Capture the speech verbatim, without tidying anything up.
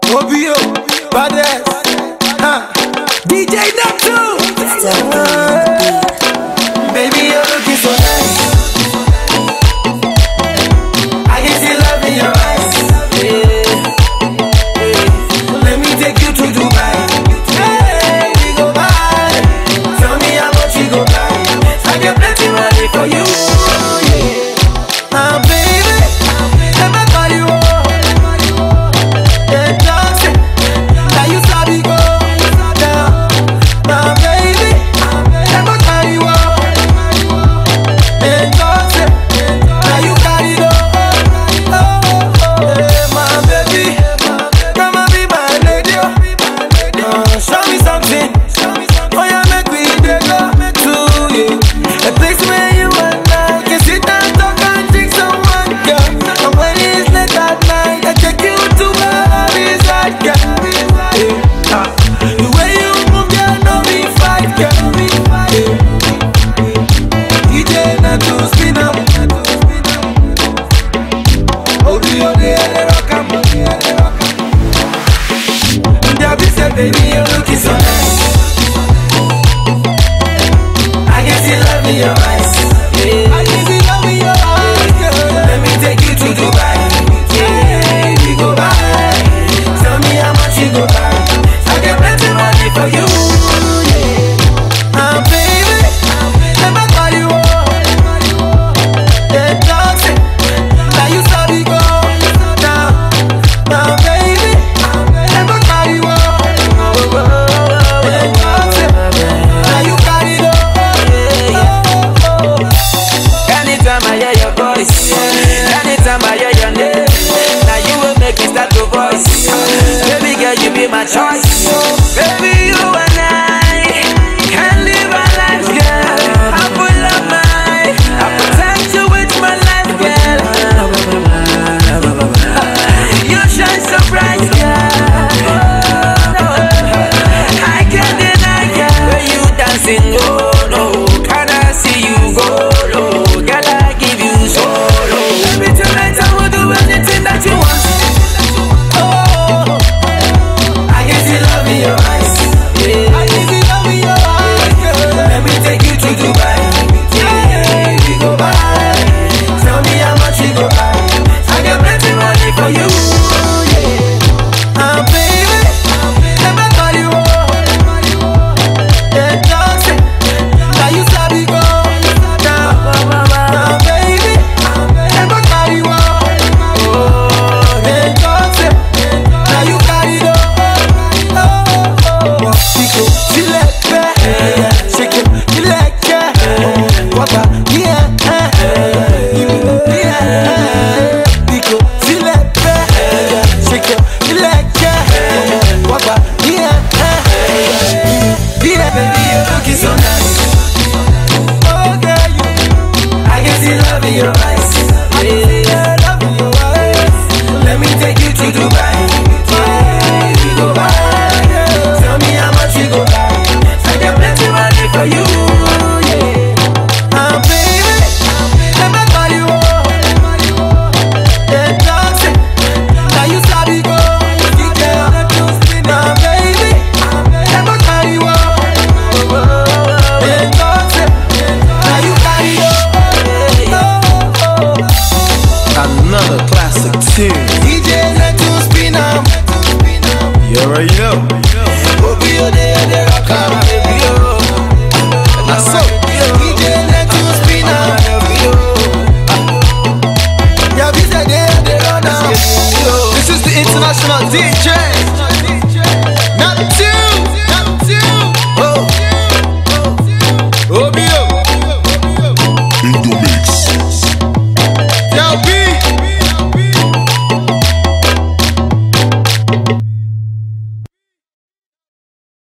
Obio, Badass, huh? D J Neptune. Baby, you're looking so nice. I can see love in your eyes. Yeah. Yeah. Let me take you to Dubai. Hey, we go buy. Tell me how much we go buy. I get plenty money for you. Yeah. Ah, baby, let me call you up. Yeah, just now you sabi go down. Ah, baby, let me call you up. Yeah, just now you got it up. Oh, oh, oh, yeah, my baby, come and be my lady. Uh, show me something. Oh yeah, make we dey go to you. A place where you and I can sit and talk and drink some vodka. And when it's late at night, I take you to my resort, girl. Yeah. Uh, the way you move, girl, no be fight, girl. Yeah. D J Neptune spin up. Obio dey rock am, dey rock am. Debbie said, baby, you're looking so nice. I can see love in your eyes. Yeah. I can see love in your eyes, girl. Let me take you to Dubai. Yeah, we go buy. Tell me how much you go buy. I get plenty money for you. Yeah. Ah, baby, let me call you up. Yeah, talk say, now you sabi go down. Now, baby, let me call you up. Yeah, talk say, now you got it up. Anytime I hear your voice, anytime I hear your name, now you will make me start to voice. Baby girl, you be my choice. Baby, you and I can live our lives, girl. I full of mine, I protect you with my life, girl. You shine so bright, girl. I can't deny, girl. When you dancing, no, no, can I see you go low? Girl, I give you solo. Baby, tonight I will do anything that you want. Oh, I can see love in your eyes. Yeah, I can see love in your eyes, girl. Let me take you to Dubai. Yeah, we go buy. Tell me how much we go buy. I got plenty money for you. Yeah. Ah, baby, let me call you up. Yeah, just say, now you sabi go down. Ah, baby, let me call you up. Yeah, just say, now you got it up. Oh, oh, oh. Pico, tileke, shake it, tileke. Wapa, yeah, yeah. Pico, tileke, shake it, tileke. Wapa, yeah, yeah. Baby, you're looking so nice. Oh, girl, you, I can see love in your eyes. Yeah, love in your eyes. Let me take you to Dubai. Yeah, we go buy. Tell me how much you go buy. I got plenty money for you. Yeah. Ah, baby, let me call you up. Yeah, talk say, now you sabi go. Nah, baby, let me call you up. Yeah, talk say, now you got it up. Oh, oh, oh. Another classic tune. D J Neptune spin up. You already know.